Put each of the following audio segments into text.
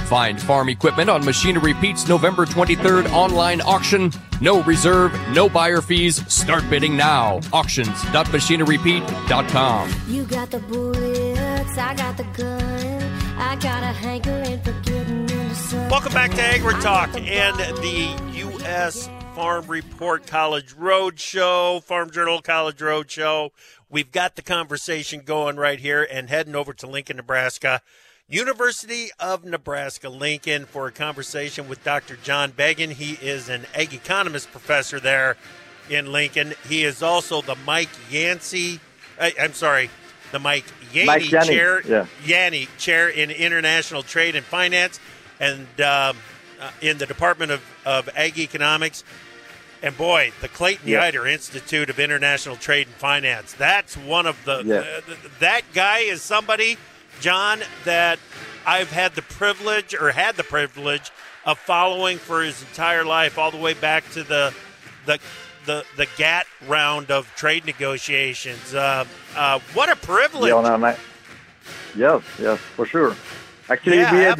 Find farm equipment on Machinery Pete's November 23rd online auction. No reserve, no buyer fees. Start bidding now. Auctions.machinerypete.com. You got the bullets, I got the gun. I got a hankering for getting in the sun. Welcome back to Agri Talk and the U.S. Farm Report College Road Show, Farm Journal College Road Show. We've got the conversation going right here and heading over to Lincoln, Nebraska. University of Nebraska-Lincoln for a conversation with Dr. John Begin. He is an ag economist professor there in Lincoln. He is also the Mike Yancey Chair, Yanni Chair in International Trade and Finance and in the Department of Ag Economics. And, boy, the Clayton Yider Institute of International Trade and Finance. That's one of that guy is somebody, John, that I've had the privilege of following for his entire life, all the way back to the GATT round of trade negotiations. What a privilege! Yes, for sure. Actually,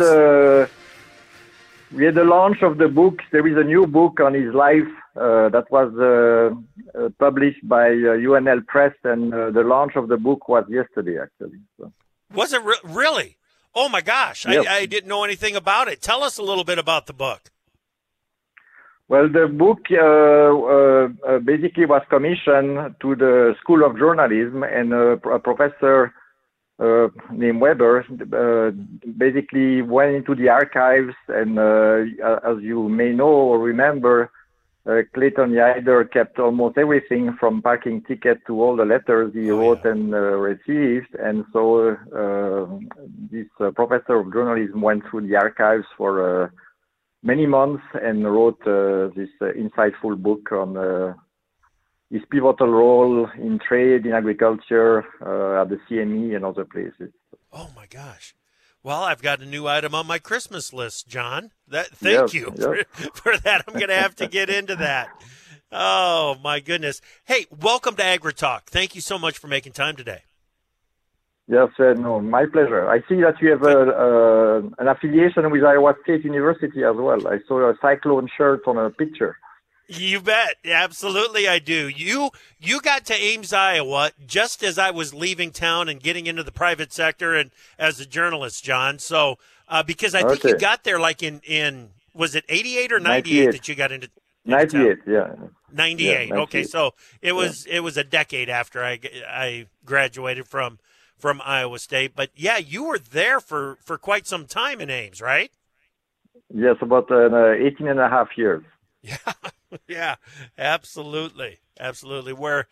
we had the launch of the book. There is a new book on his life that was published by UNL Press, and the launch of the book was yesterday, actually. So. Was it really? Oh, my gosh. Yes. I didn't know anything about it. Tell us a little bit about the book. Well, the book basically was commissioned to the School of Journalism, and a professor named Weber basically went into the archives, and as you may know or remember, Clayton Yider kept almost everything from parking ticket to all the letters he wrote and received. And so this professor of journalism went through the archives for many months and wrote this insightful book on his pivotal role in trade, in agriculture, at the CME and other places. Oh, my gosh. Well, I've got a new item on my Christmas list, John. Thank you for that. I'm going to have to get into that. Oh, my goodness. Hey, welcome to AgriTalk. Thank you so much for making time today. Yes, no, my pleasure. I see that you have an affiliation with Iowa State University as well. I saw a Cyclone shirt on a picture. You bet. Absolutely, I do. You got to Ames, Iowa, just as I was leaving town and getting into the private sector and as a journalist, John. So, because I think you got there like in was it 88 or 98 that you got into 98, town? 98. Yeah, okay, so it was a decade after I graduated from Iowa State. But, yeah, you were there for quite some time in Ames, right? Yes, about 18 and a half years. Yeah, absolutely. Where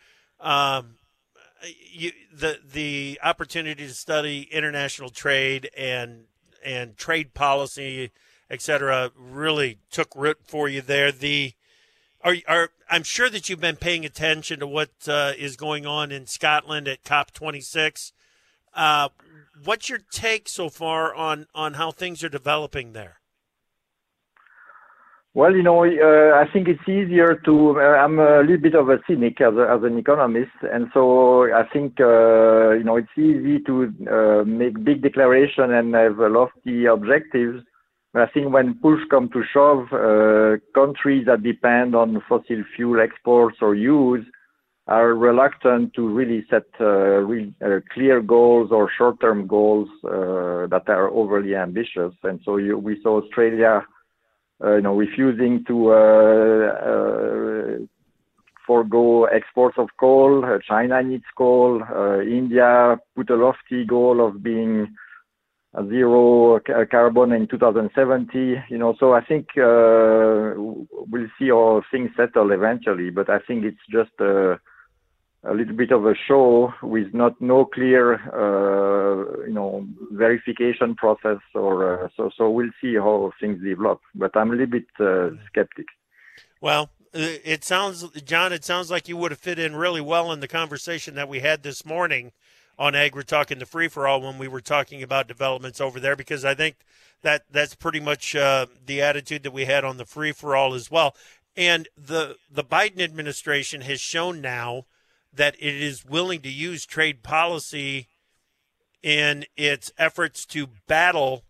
the opportunity to study international trade and trade policy, et cetera, really took root for you there. I'm sure that you've been paying attention to what is going on in Scotland at COP26. What's your take so far on how things are developing there? Well, I think it's easier to. I'm a little bit of a cynic as an economist, and so I think it's easy to make big declaration and have lofty objectives. But I think when push comes to shove, countries that depend on fossil fuel exports or use are reluctant to really set clear goals or short-term goals that are overly ambitious. And so we saw Australia. Refusing to forego exports of coal. China needs coal. India put a lofty goal of being zero carbon in 2070. So I think we'll see how things settle eventually. But I think it's just a little bit of a show with no clear, verification process, or so we'll see how things develop. But I'm a little bit skeptic. Well, John, it sounds like you would have fit in really well in the conversation that we had this morning on AgriTalk and the Free for All when we were talking about developments over there, because I think that's pretty much the attitude that we had on the Free for All as well. And the Biden administration has shown now that it is willing to use trade policy in its efforts to battle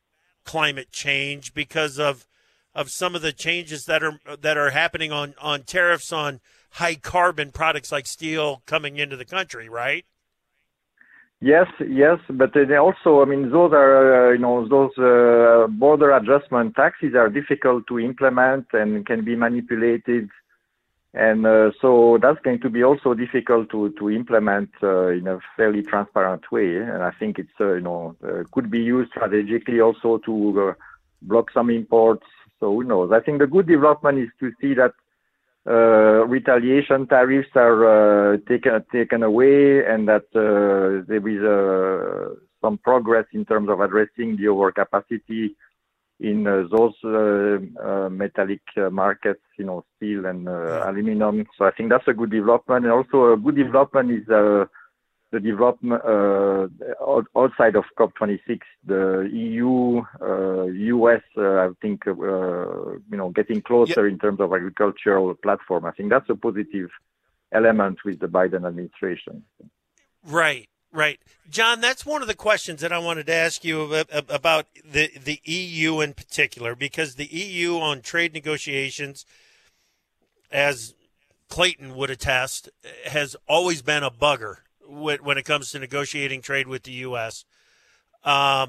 climate change because of some of the changes that are happening on tariffs on high carbon products like steel coming into the country, right? Yes, but then also, I mean, those are, those border adjustment taxes are difficult to implement and can be manipulated. And so that's going to be also difficult to implement in a fairly transparent way. And I think it's, could be used strategically also to block some imports. So who knows? I think the good development is to see that retaliation tariffs are taken away, and that there is some progress in terms of addressing the overcapacity in those metallic markets, steel and aluminum. So I think that's a good development. And also a good development is the development outside of COP26, the EU, US, I think, getting closer in terms of agricultural platform. I think that's a positive element with the Biden administration. Right. John, that's one of the questions that I wanted to ask you about the EU in particular, because the EU on trade negotiations, as Clayton would attest, has always been a bugger when it comes to negotiating trade with the U.S. Are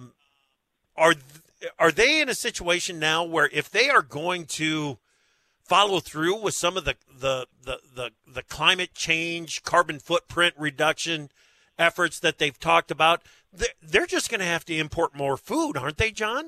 they in a situation now where if they are going to follow through with some of the climate change, carbon footprint reduction efforts that they've talked about, they're just going to have to import more food, aren't they, John?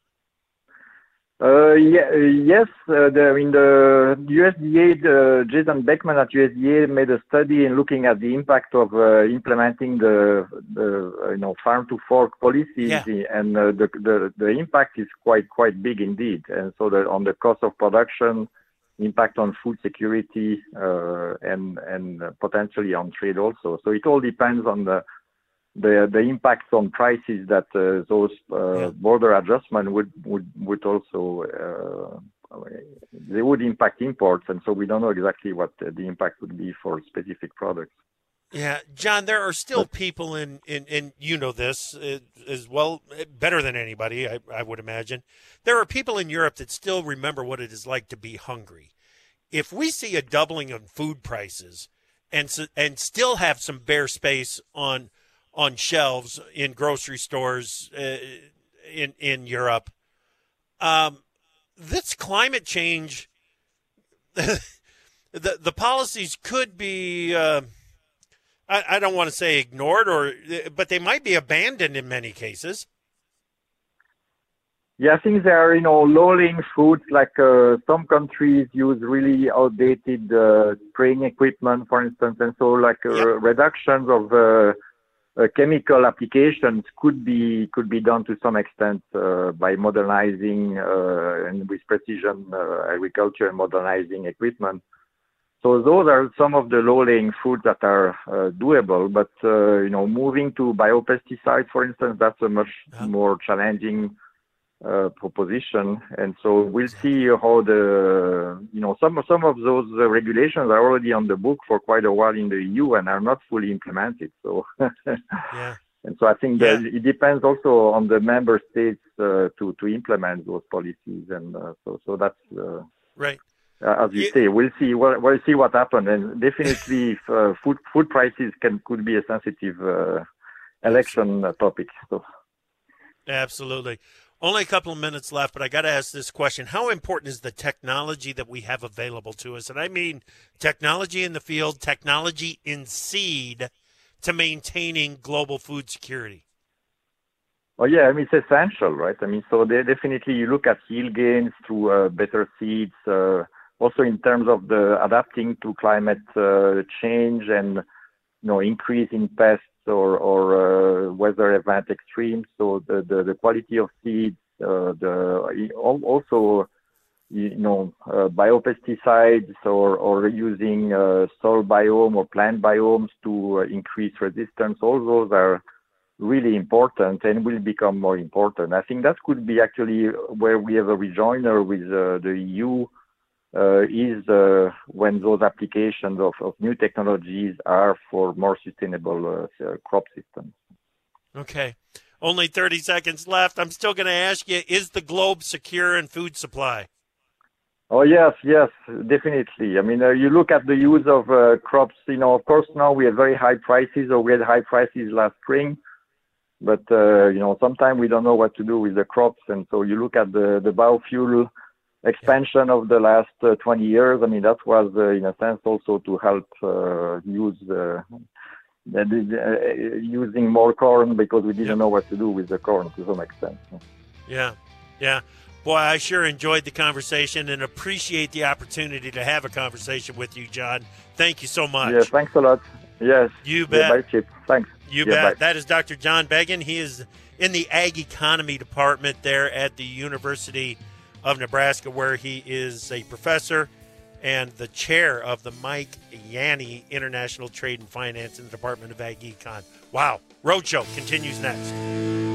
Yes. The USDA, Jason Beckman at USDA made a study in looking at the impact of implementing the farm to fork policies, and the impact is quite big indeed. And so on the cost of production, impact on food security, and potentially on trade also. So it all depends on the impacts on prices that those border adjustment would also they would impact imports, and so we don't know exactly what the impact would be for specific products. Yeah, John, there are still people in you know this as well, better than anybody, I would imagine. There are people in Europe that still remember what it is like to be hungry. If we see a doubling of food prices and still have some bare space on shelves in grocery stores in Europe, this climate change, the policies could be, I don't want to say ignored, but they might be abandoned in many cases. Yeah, I think there are, low-lying foods, like some countries use really outdated spraying equipment, for instance, and so reductions of chemical applications could be done to some extent by modernizing and with precision agriculture and modernizing equipment. So those are some of the low-lying foods that are doable. But moving to biopesticides, for instance, that's a much more challenging proposition. And so we'll see how some of those regulations are already on the book for quite a while in the EU and are not fully implemented. So and so I think that it depends also on the member states to implement those policies, and so that's right. As you say, we'll see what happens, and definitely food prices could be a sensitive election topic. So. Absolutely. Only a couple of minutes left, but I got to ask this question. How important is the technology that we have available to us? And I mean technology in the field, technology in seed, to maintaining global food security? Oh, yeah, I mean, it's essential, right? I mean, so definitely you look at yield gains through better seeds, also in terms of the adapting to climate change and, increase in pests or weather event extremes. So the quality of seeds, also biopesticides or using soil biome or plant biomes to increase resistance. All those are really important and will become more important. I think that could be actually where we have a rejoinder with the EU. Is when those applications of new technologies are for more sustainable crop systems. Okay. only 30 seconds left. I'm still going to ask you, is the globe secure in food supply? Oh, yes, definitely. I mean, you look at the use of crops, of course, now we have very high prices, or we had high prices last spring. But, sometimes we don't know what to do with the crops. And so you look at the biofuel expansion of the last 20 years. I mean, that was, in a sense, also to help using more corn, because we didn't know what to do with the corn to some extent. Yeah. Boy, I sure enjoyed the conversation and appreciate the opportunity to have a conversation with you, John. Thank you so much. Yeah, thanks a lot. Yes. You bet. Bye, Chip. Thanks. You bet. That is Dr. John Begin. He is in the Ag Economy Department there at the University of Nebraska, where he is a professor and the chair of the Mike Yanni International Trade and Finance in the Department of Ag Econ. Wow. Roadshow continues next.